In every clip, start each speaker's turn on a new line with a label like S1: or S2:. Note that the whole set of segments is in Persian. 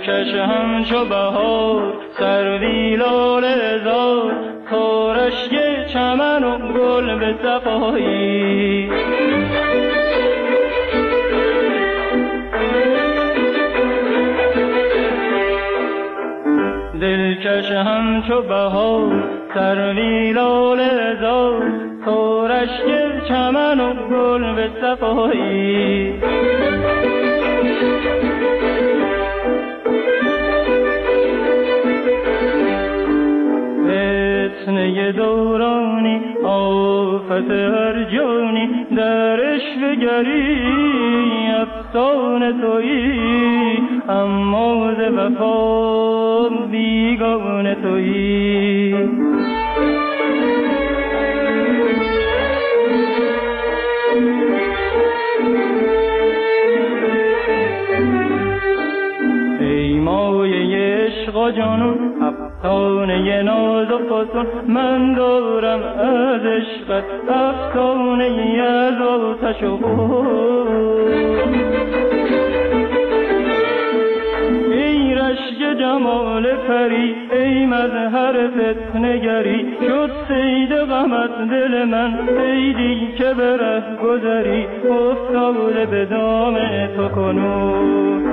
S1: دلکش همچو بهار سروی لاله زار کارشگ چمن و گل به صفایی دلکش همچو بهار سروی لاله زار کارشگ چمن و گل به صفایی فتنه دورانی آفت هر جانی در عشق گری افسانه تویی اما ز وفا بیگانه تویی ای مایه عشق و جانون افسانه ناز و فسون من دارم از عشقت افسانه ای از آتش و خون ای رشک جمال پری ای مظهر فتنه‌گری شد صید غمت دل من صیدی که به ره گذری افتاده به دام تو کنون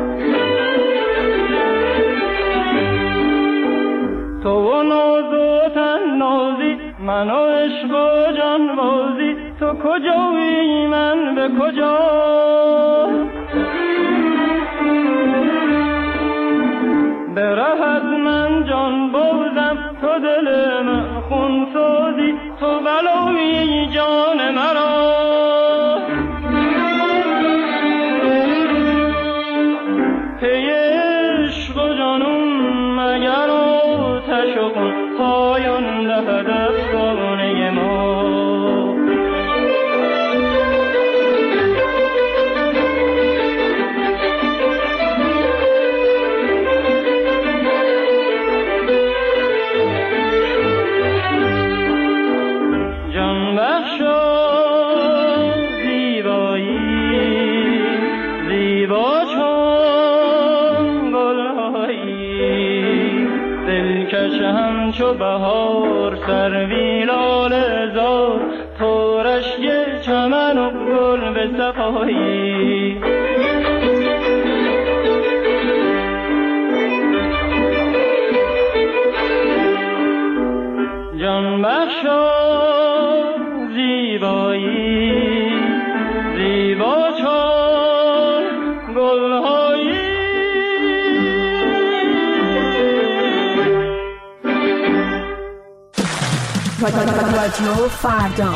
S1: تو و ناز و تنازی من و عشق و جانبازی تو کجایی من به کجا به رهت من جان بازم تو دل من خون سازی تو بلایی جان مرا پی عشق و جانون مگر آتش و خون پایان دهد افسانه ما جان بخشا زیبایی زیبا چون گلهایی دلکش همچو بهار سروی لاله زار تو رشک چمن و گل به صفایی جان بخشا زیبایی زیبا چون گلهایی
S2: رادیو فردا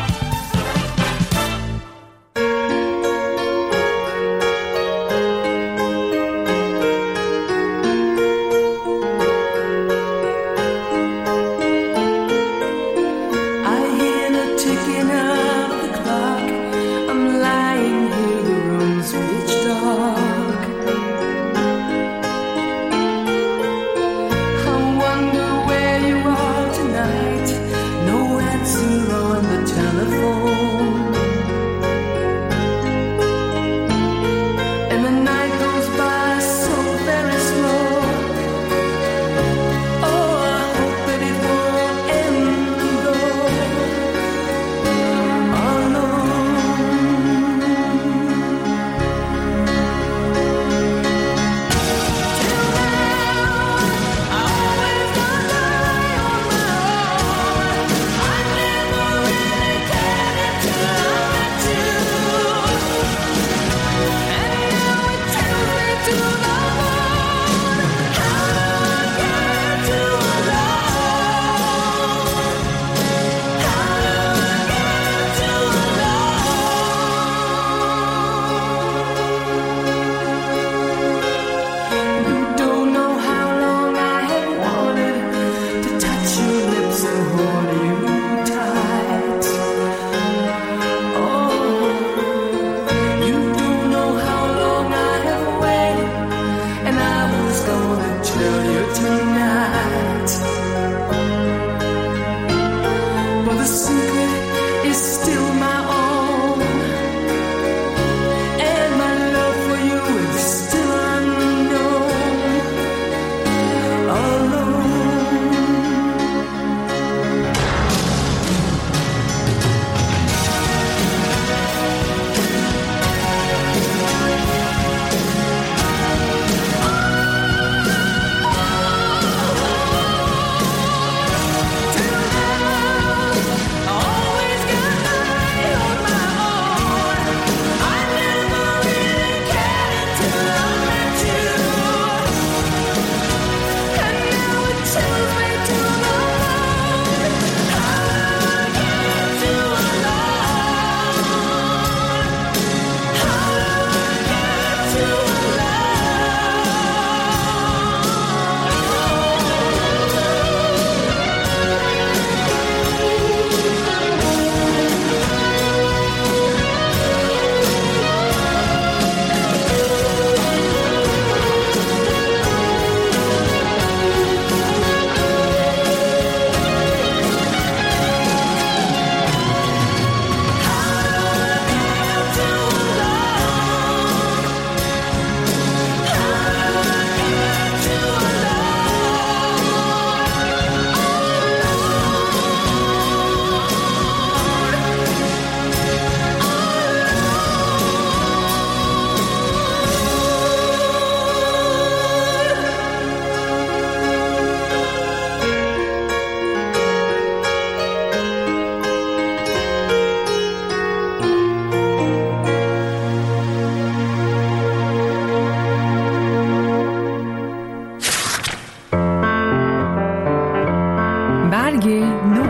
S2: فرهنگ نو.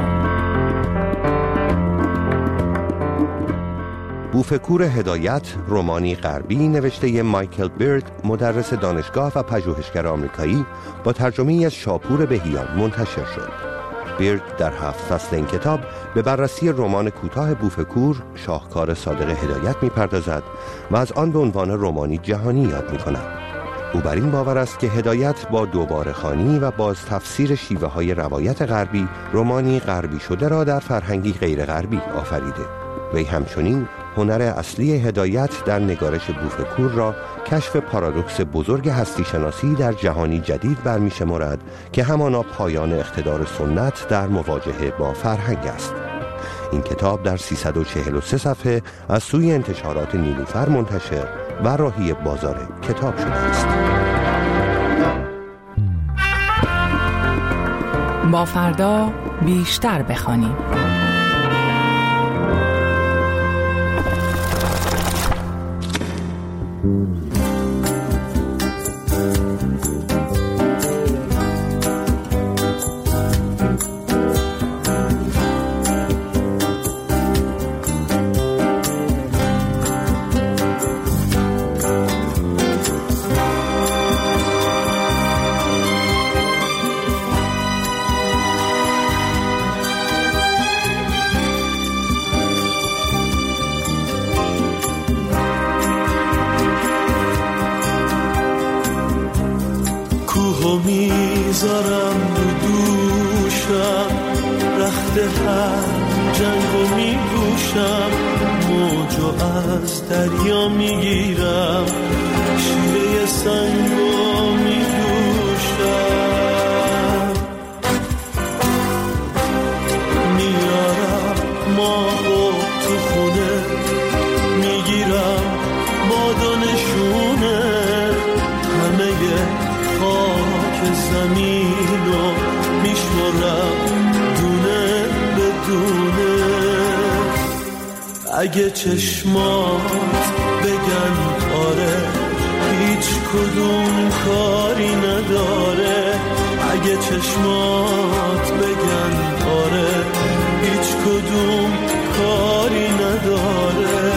S3: بوفکور هدایت، رمانی غربی نوشته مایکل بیرد، مدرس دانشگاه و پژوهشگر آمریکایی، با ترجمه از شاپور بهیان منتشر شد. بیرد در 7 فصل این کتاب به بررسی رمان کوتاه بوفکور، شاهکار صادق هدایت می‌پردازد و از آن به عنوان رمانی جهانی یاد می‌کند. او بر این باور است که هدایت با دوباره خوانی و باز تفسیر شیوه‌های روایت غربی، رمانی غربی شده را در فرهنگی غیر غربی آفریده. وی همچنین هنر اصلی هدایت در نگارش بوفکور را کشف پارادوکس بزرگ هستی شناسی در جهانی جدید برمی‌شمارد که همانا پایان اقتدار سنت در مواجهه با فرهنگ است. این کتاب در 343 صفحه از سوی انتشارات نیلوفر منتشر و راهی بازار کتاب شده است.
S2: با فردا بیشتر بخوانیم.
S4: میذارم رو دوشم، رخت هر جنگو میگوشم، موجو از دریا میگیرم، شیره سنگو میدوشم، میارم ماهو تو خونه، میگیرم بادانشونه، همه خاک زمینو میشمارم دونه به دونه. اگه چشمات بگن آره، هیچ کدوم کاری نداره. اگه چشمات بگن آره، هیچ کدوم کاری نداره.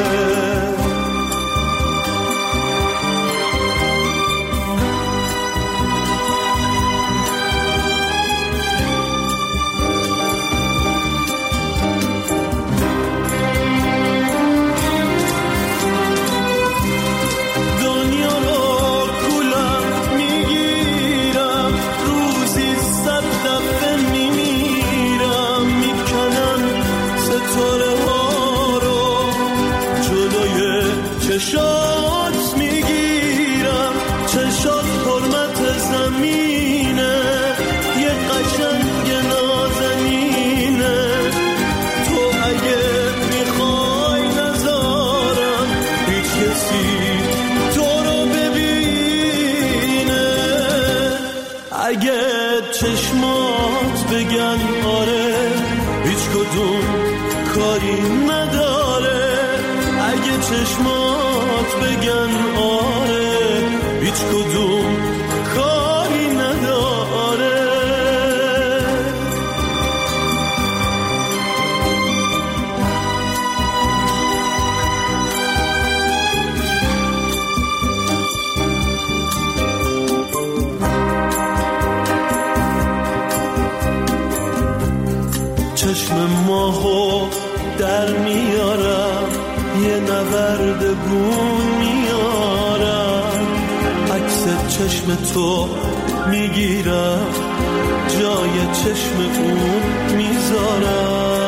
S4: چشات میگیرم، چشات حرمت زمینه، یه قشنگ نازنینه. تو اگه میخوای نذارم هیچ کسی تو رو ببینه. اگه چشمات بگن آره، هیچ کدوم کاری نداره. اگه چشمات بگن آره، هیچ کدوم کاری نداره. چشم ماهو در میارم، یه نورد گون میارم، عکس چشم تو میگیرم، جای چشم اون میذارم.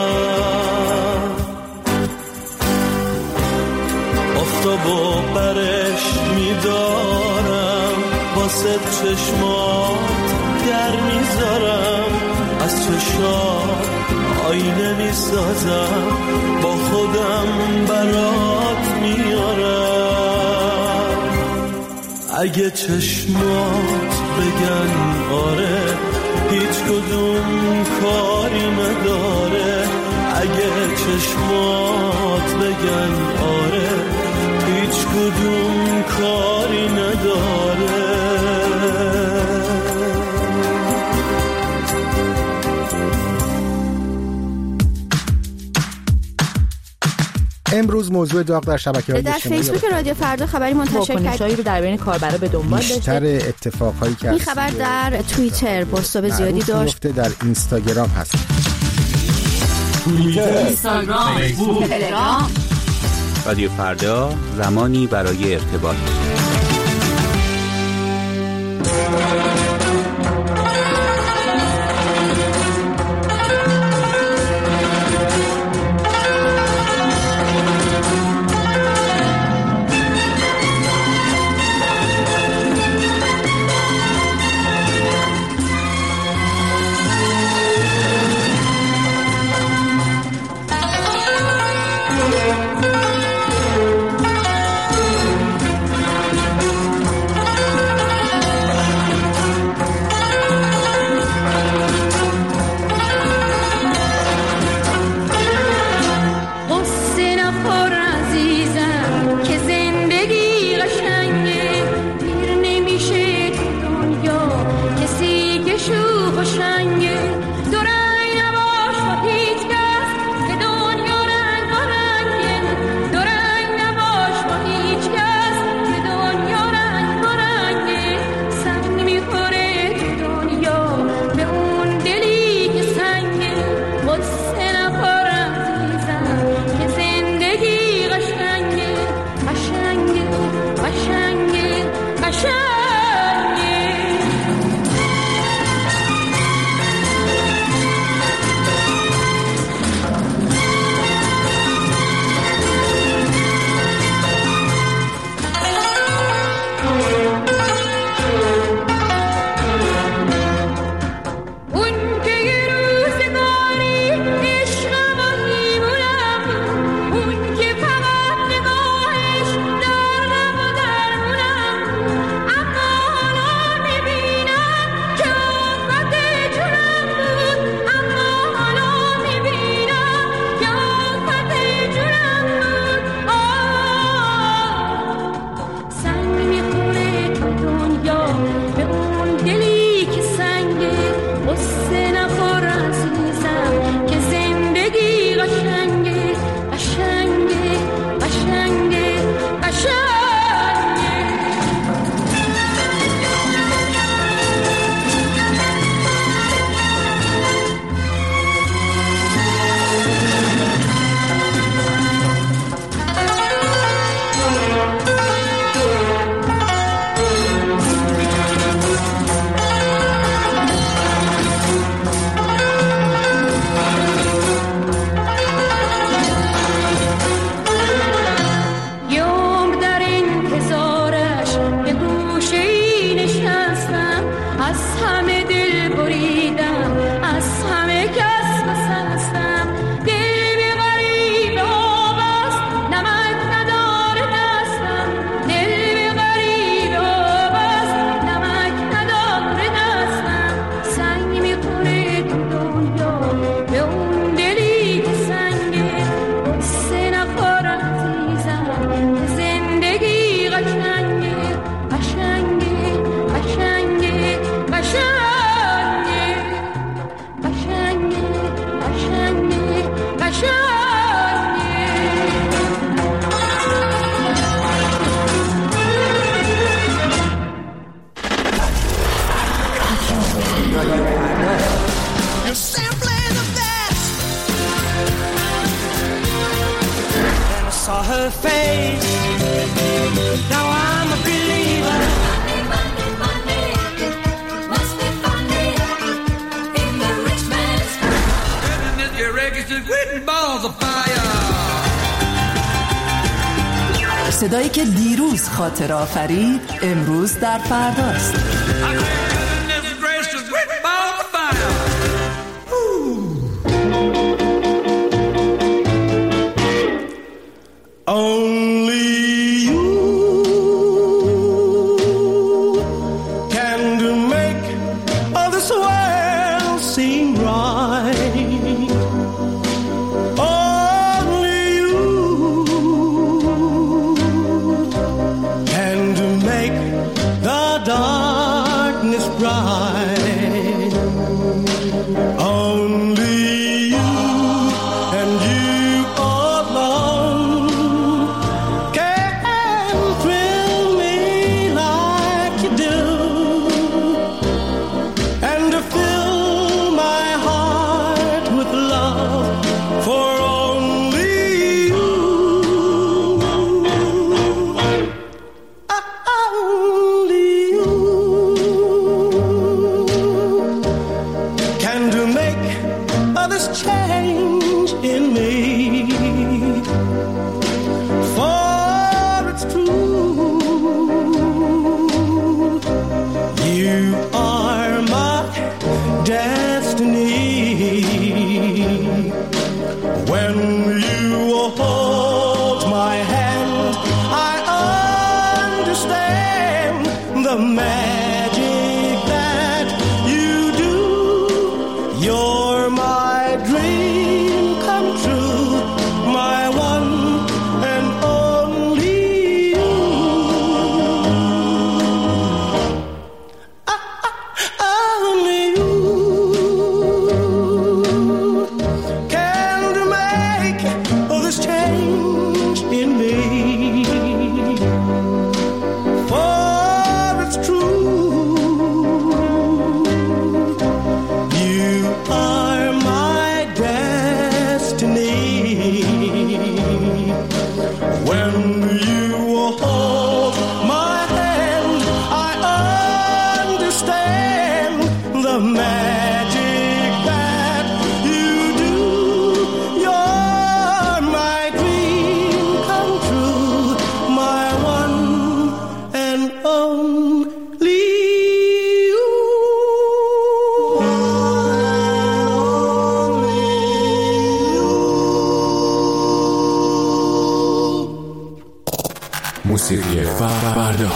S4: آفتابو برش میدارم، واسه چشمات در میذارم، از چشات آینه میسازم، با خودم برات میارم. اگه چشمات بگن آره، هیچ کدوم کاری نداره. اگه چشمات بگن آره، هیچ کدوم کاری نداره.
S5: امروز موضوع داغ در شبکه‌های اجتماعی
S6: در فیسبوک رادیو فردا خبری منتشر کرد.
S2: واکنش‌هایی رو در بین کاربرا به دنبال داشته.
S5: بیشتر اتفاقهایی که
S6: این خبر در توییتر بازتاب زیادی داشت.
S5: در اینستاگرام هست.
S7: توییتر، اینستاگرام، فیسبوک، تلگرام.
S8: رادیو فردا، زمانی برای ارتباط.
S9: صدایی که دیروز خاطر آفرید امروز در فرداست.
S4: Only you and you alone magic that you do. You're my dream come true, my one and only you.
S5: موسیقی فردا.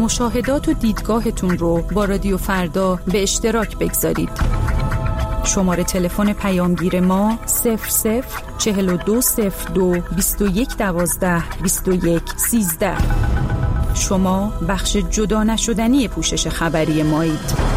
S10: مشاهدات و دیدگاهتون رو با رادیو فردا به اشتراک بگذارید. شماره تلفن پیامگیر ما 004202 2112 2113. شما بخش جدا نشدنی پوشش خبری مایید.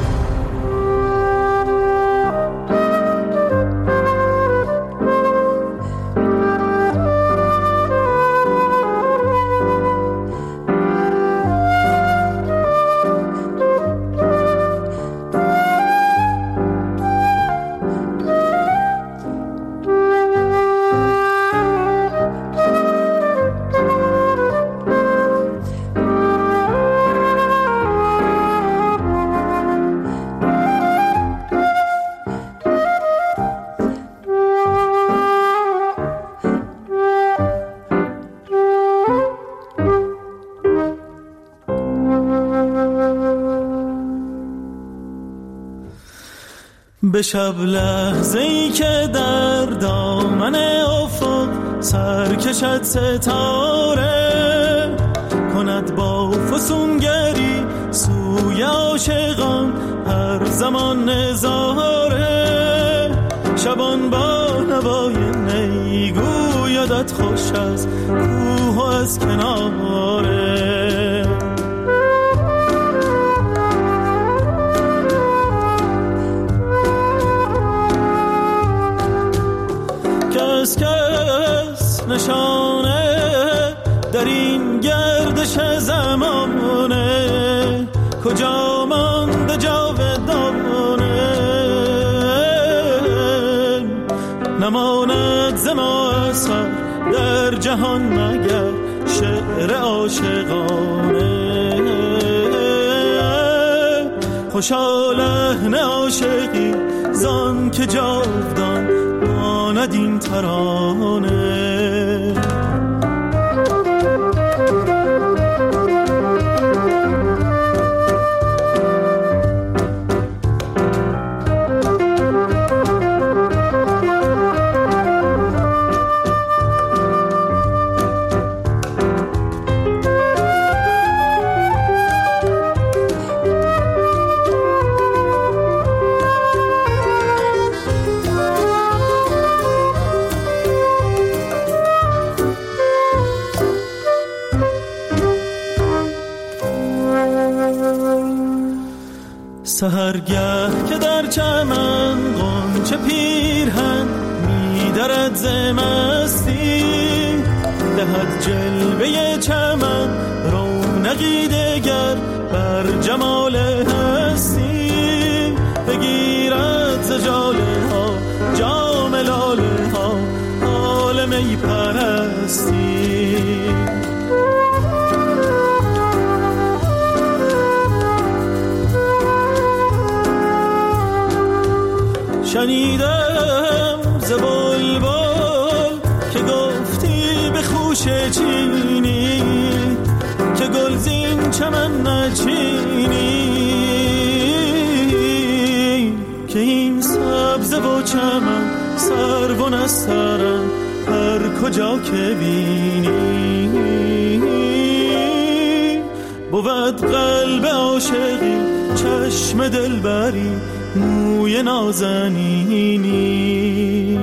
S4: به شب لحظه‌ای که در دامن افق سر کشد ستاره، کند با فسونگری سوی عاشقان هر زمان نظاره. شبان با نوای نی گویدت خوش از کوه و از کناره. کس نشانه در این گردش زمانه، کجا مانده جاودانه. نماند ز ما اثر در جهان مگر شعر عاشقانه. خوشا لحن عاشقی زان که جاودان ماند این ترانه. سحرگه که در چمن غنچه پیرهن می‌درد ز مستی، دهد جلوه چمن رونقی دگر بر جمال هستی. بگیرد ز ژاله ها جام لاله ها حال می پرستی. شنیدم ز بلبل که گفتی به خوش چینی، که گلزین چمن نچینی. که این سبزه و چمن سرو و نسترن هر کجا که بینی. بود قلب عاشقی چشم دلبری موی نازنینی.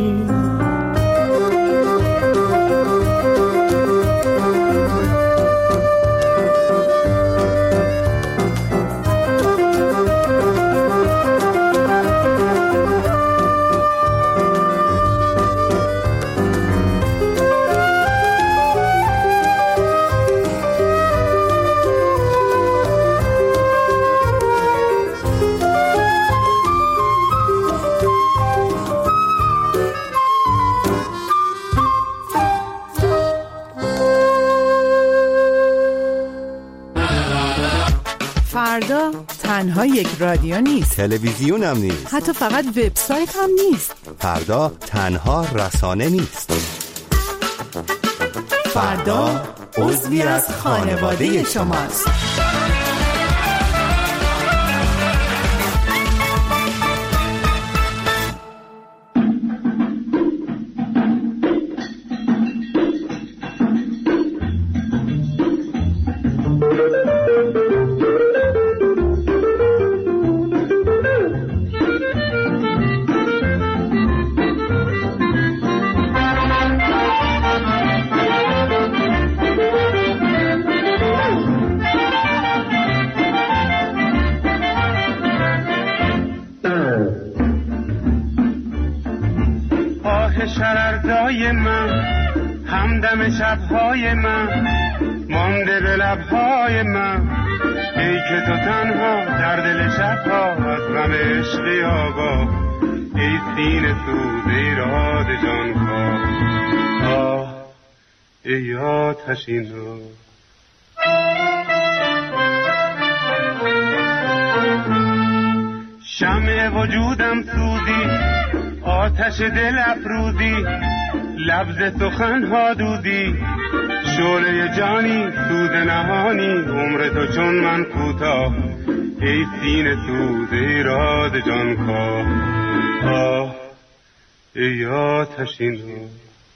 S2: فردا تنها یک رادیو نیست،
S3: تلویزیون هم نیست،
S2: حتی فقط وبسایت هم نیست.
S3: فردا تنها رسانه نیست.
S2: فردا عضوی از خانواده شماست.
S11: شرردای من، همدم شبهای من، مانده به لبهای من. ای که تو تنها در دل شبها از غم عشقی آگاه، ای سینه سوز ای راد جانکاه. آه ای آتشین رو شمع وجودم سوزی، آتش دل افروزی، لبز سخنها دودی، شعله جانی سوز نهانی، عمر تو چون من کوتاه، ای سینه سوز ای راد جانکاه. آه ای آتشین رو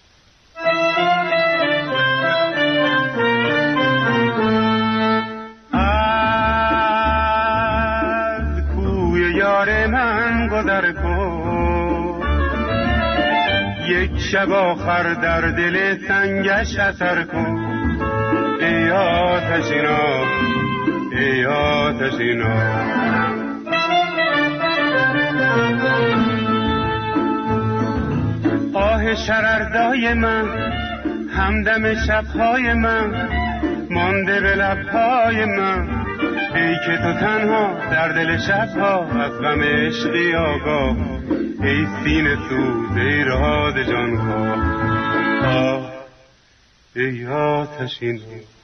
S11: یار من گذر کن، یک شب آخر در دل سنگش اثر کن. ای آتشینا ای آتشینا، آه شرردای من، همدم شبهای من، مانده به لبهای من. ای که تو تنها در دل شبها از غم عشقی آگاه، ای سینه سوز ای راد جانکاه. آه ای آتشین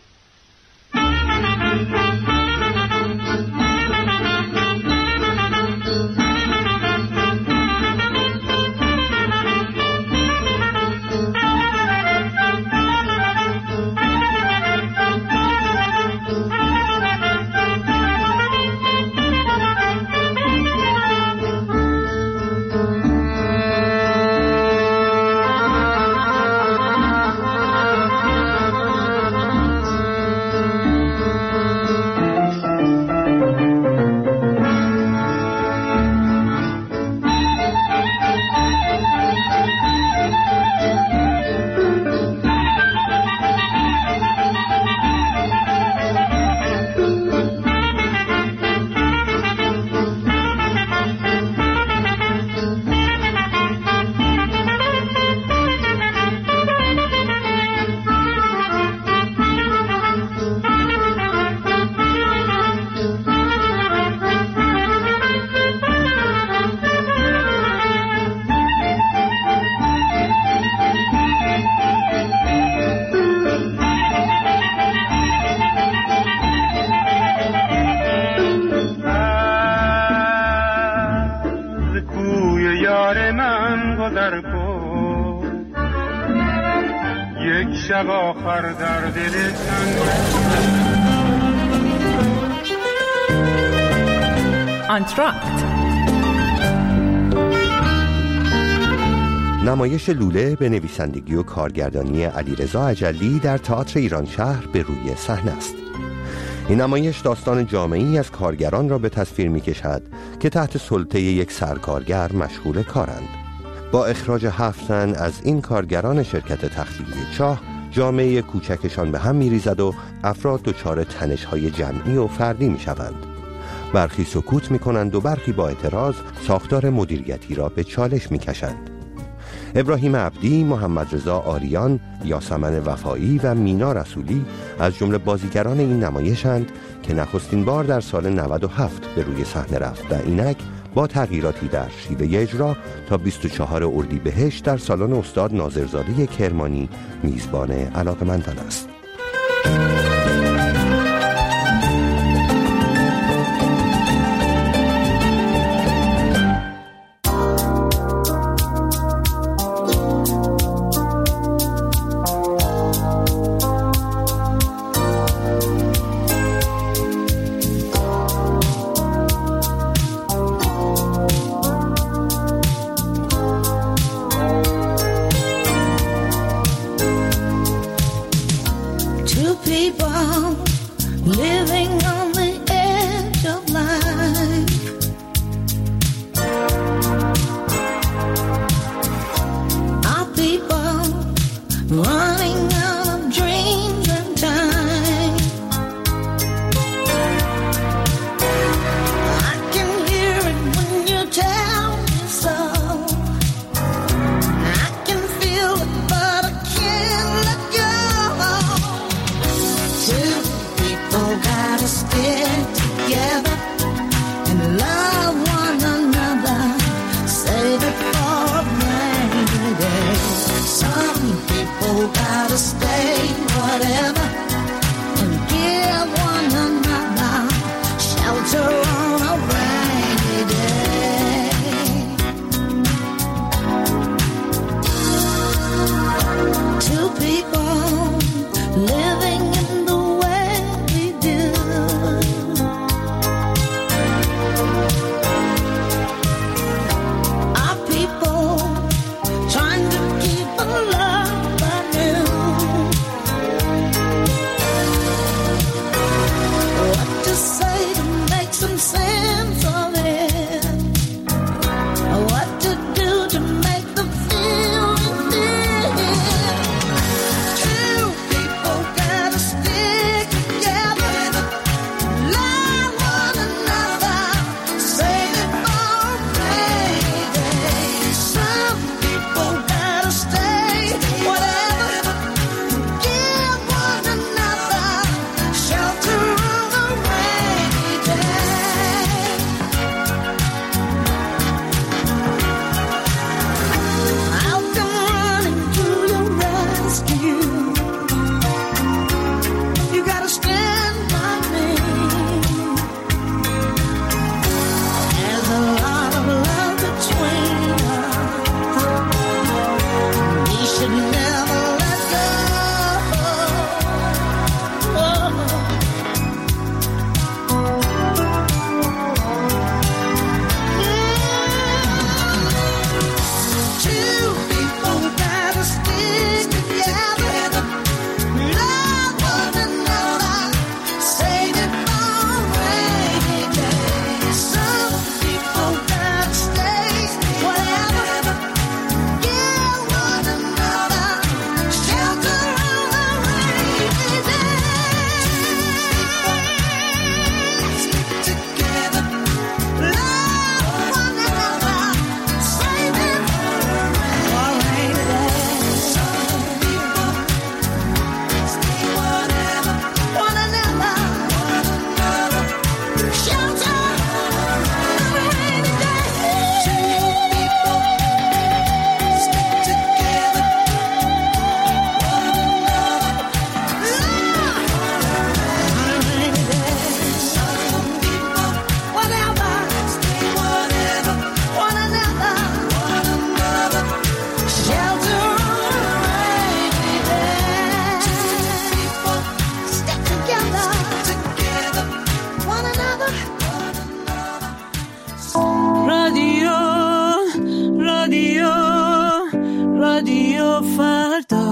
S11: شب آخر در دل
S2: آنتراکت.
S3: نمایش لوله به نویسندگی و کارگردانی علیرضا اجلی در تئاتر ایران شهر به روی صحنه است. این نمایش داستان جامعی از کارگران را به تصویر می کشد که تحت سلطه یک سرکارگر مشغول کارند. با اخراج 7 زن از این کارگران شرکت تخلیه چاه، جامعه کوچکشان به هم می ریزد و افراد دچار تنش‌های جمعی و فردی می شوند. برخی سکوت می کنند و برخی با اعتراض ساختار مدیریتی را به چالش می کشند. ابراهیم عبدی، محمد رضا آریان، یاسمن وفایی و مینا رسولی از جمله بازیگران این نمایشند که نخستین بار در سال 97 به روی صحنه رفت و اینک با تغییراتی در شیوه اجرا تا 24 اردیبهشت در سالن استاد ناظرزاده کرمانی میزبان علاقه‌مندان است.
S12: gotta stay whatever and give one another shelter on a rainy day. Two people living in the way we do. Our people trying to keep a love anew. What to say to make some sense of it? What to do to make them feel it? Two people gotta stick together, love one another, save it for a rainy day. Some people gotta stay whatever, give one another shelter on a rainy day. I'll come running to your rescue. You gotta stand by me. There's a lot of love between us. We should never let go. Two people gotta stick together, love one another, save it for a rainy day. Some people gotta stay whatever, give one another shelter on a rainy day. Stick together, love one another, save it for a rainy day. Some people stay whatever, one another, shelter on a rainy day. Two people stick together, one another, love on a rainy day. Some people whatever, stay whatever, one another, shelter on a rainy day. Two people stick together, one another.
S4: رادیو رادیو رادیو فردا.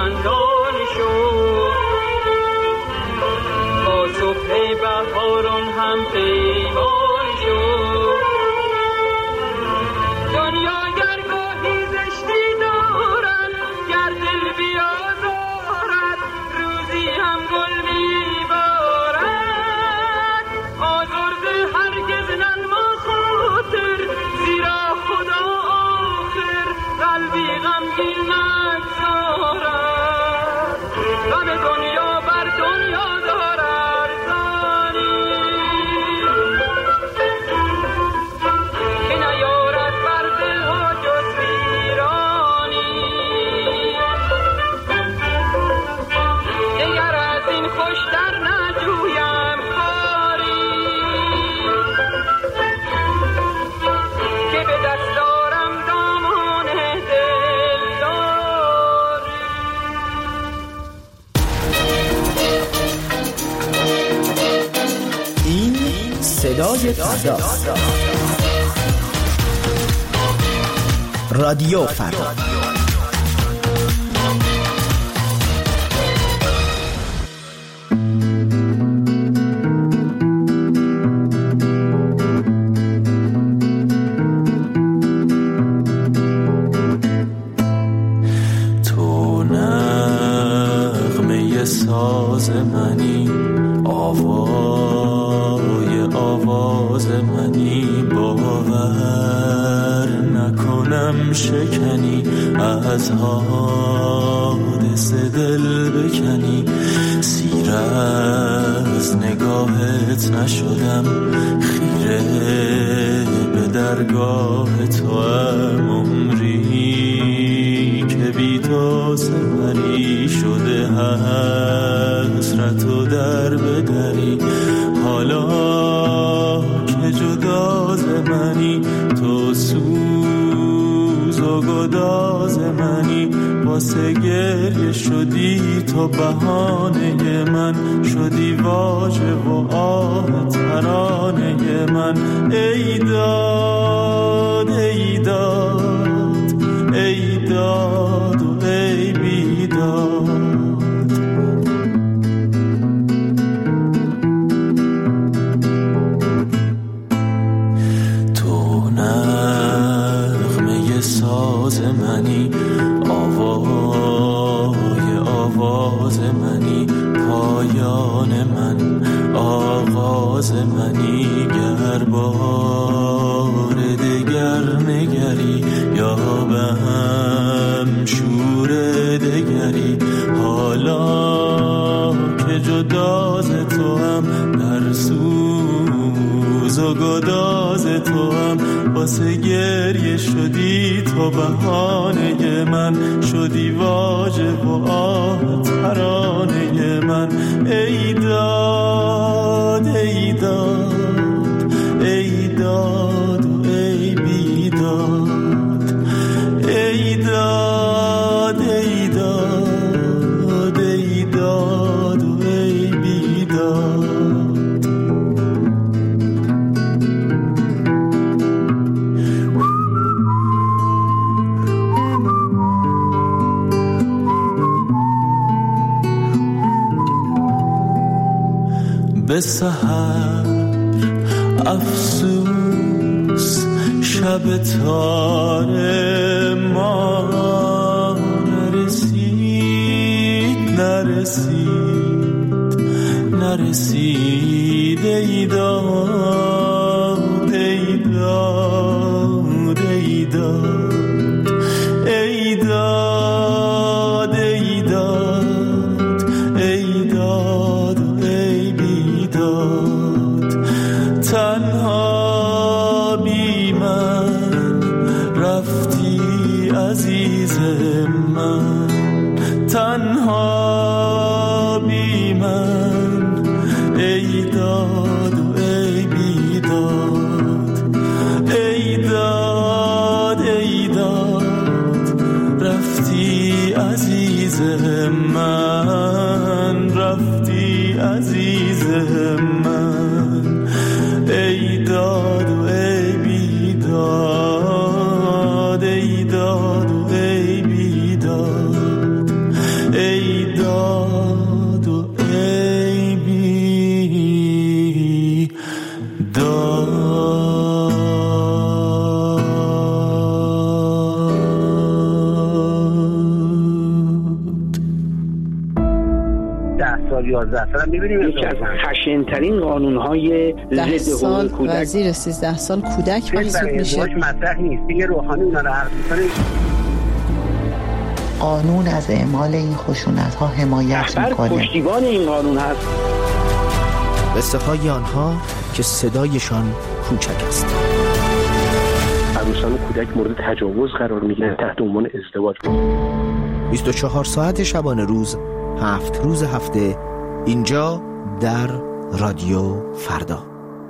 S1: خندان شو با سفره بهاران هم پیمان شو دنیا گرگاهی زشتی دارد گر دل بیازارد روزی هم گل میبارد آزرده هرگز ننما خاطر زیرا خدا آخر قلبی غمگین نگذارد غم دنیا بر دنیا دارد ارزانی که نیارد بر دلها جز ویرانی دیگر از این خوشتر نجویم کاری که به دست دارم دامان دلداری.
S13: این صدای فرداست. رادیو فردا.
S4: تو نغمه ساز منی آواز منی باور نکنم شکنی از حادث دل بکنی سیر از نگاهت نشدم خیره به درگاه تو هم عمری که بی تو سپری شده حسرت و در بدری حالا که جداز منی تو سوز و گداز منی واسه گریه شدی تو بهانه من شدی واژه و آه ترانه من ای داد ای داد ای داد و ای بیداد ساز منی آواز منی پایان من آغاز منی گر بار دگر نگری یا به هم شور دگری حالا که جداز تو هم در سوز و گداز تو هم واسه گریه شدی تو بهانه من شدی واژه و آه ترانه من ای داد ای داد ای داد و ای بیداد ای داد ای داد ای داد و ای بیداد به سحر افسوس شب تار ما نرسید ای داد ای داد ای داد ای داد ای داد ای داد و ای بیداد تنها بی من رفتی عزیز من تنها بی من ای داد و ای بیداد ای داد ای داد رفتی عزیز من رفتی عزیز من ای داد و ای بیداد ای داد و ای بیداد ای
S14: مثلا می‌بینیم یکی از خشن‌ترین قانون‌های ضد حقوق کودک
S2: و زیر 13 سال کودک محسوب میشه.
S14: مطرح نیست. دیگه روحانی اونا رو عرض می‌کنه.
S15: قانون از اعمال این خشونت‌ها حمایت می‌کنه.
S14: پشتیبان این قانون هست.
S13: قصه های آنها که صدایشان کوچک است.
S14: عروسان و کودک مورد تجاوز قرار میگیرن تحت عنوان ازدواج.
S13: 24 ساعت شبانه روز، 7 روز هفته، اینجا در رادیو فردا.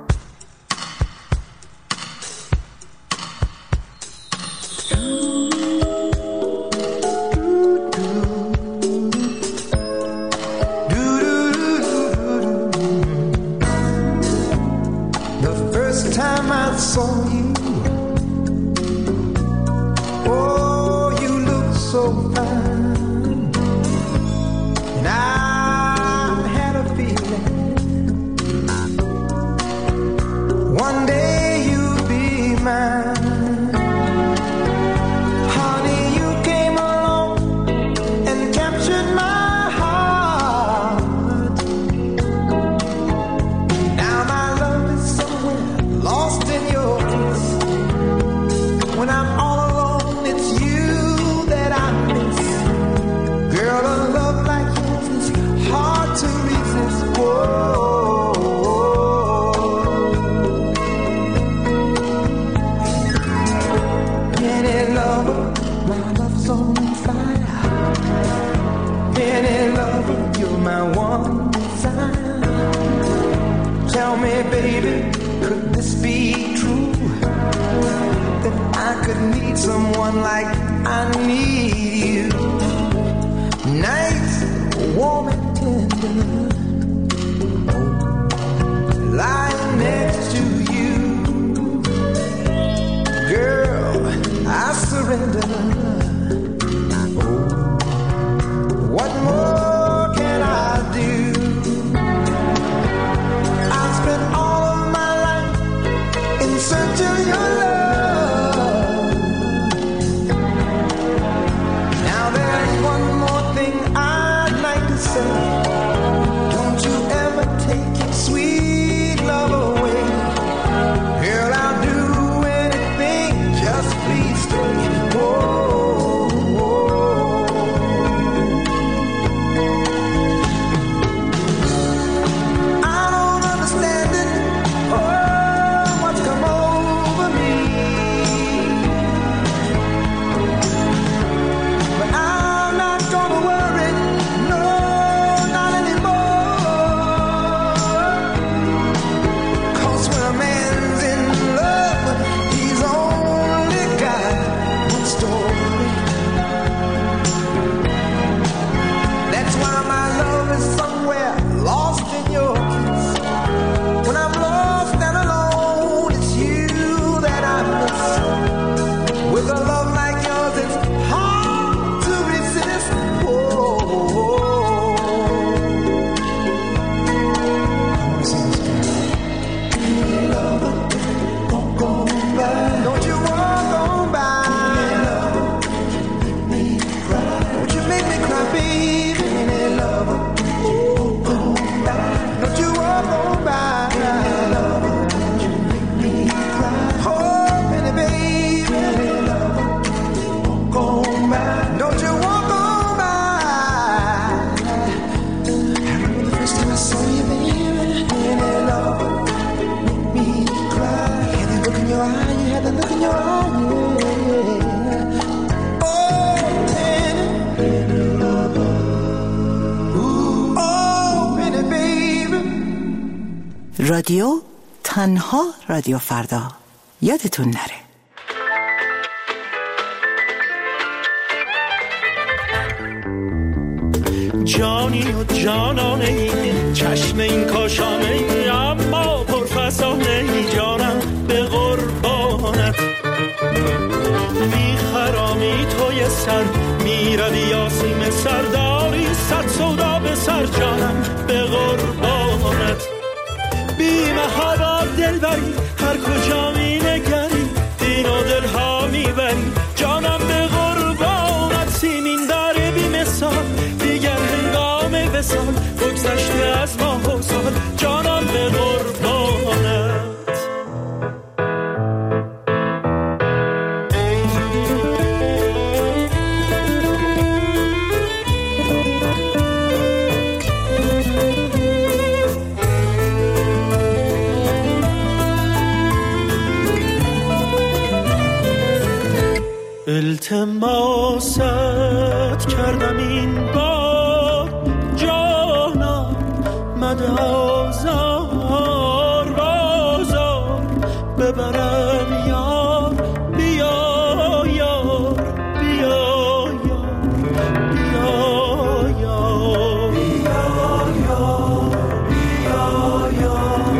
S2: رادیو تنها رادیو فردا، یادتون نره.
S4: جانی و جانانه ای، چشم این کاشانه ای، اما پرفسانه ای، جانم به قربانت. میخرامی توی سر، میروی یاسیم سرداری، صد سودا به سر، جانم به قربانت. بی محابا دل بری، هر کجا می نگری، دین و دل ها می بری، جانم به قربانت. سیمین داره بی مثال، دیگر هنگام وصال، بگذشته از التماست کردم این بار جانم مده آزار بازار ببرم یار بیا یار بیا یار بیا یار بیا یار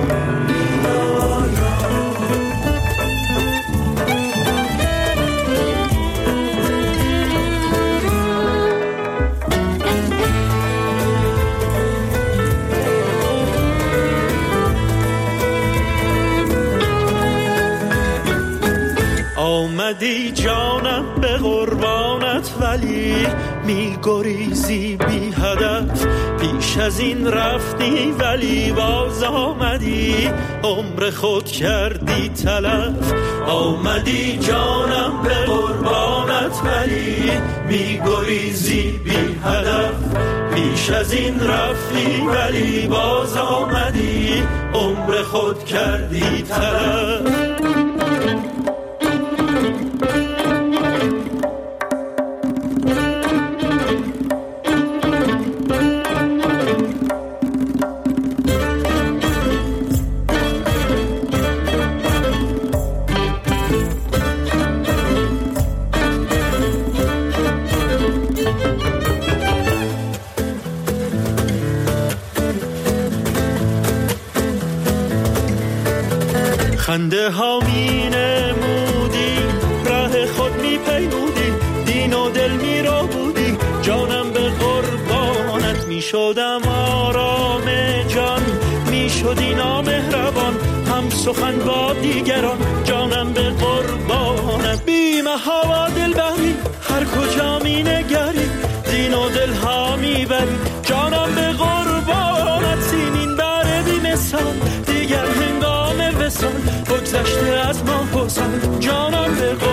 S4: آمدی جانم به قربانت ولی می گریزی بی هدف پیش از این رفتی ولی باز آمدی عمر خود کردی تلف آمدی جانم به قربانت ولی می گریزی بی هدف پیش از این رفتی ولی باز آمدی عمر خود کردی تلف خنده ها می نمودی راه خود می پیمودی دین و دل می رو بودی جانم به قربانت می شدم آرام جان می شدی نامهربان هم سخن با دیگران جانم به قربانت بی محابا دل بری هر کجا می نگری دین و دل ها می بری جانم به قربانت سیمین بره بی مثال دیگر هنگام وصال بگذشته از ما حسن جانم به